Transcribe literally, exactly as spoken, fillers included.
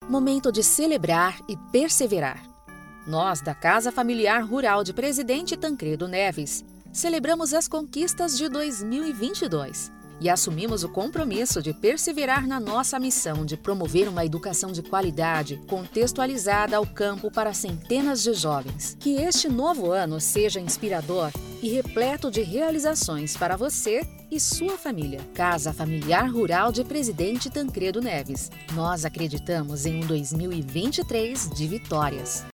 Momento de celebrar e perseverar. Nós, da Casa Familiar Rural de Presidente Tancredo Neves, celebramos as conquistas de dois mil e vinte e dois e assumimos o compromisso de perseverar na nossa missão de promover uma educação de qualidade, contextualizada ao campo para centenas de jovens. Que este novo ano seja inspirador e repleto de realizações para você e sua família. Casa Familiar Rural de Presidente Tancredo Neves. Nós acreditamos em um dois mil e vinte e três de vitórias.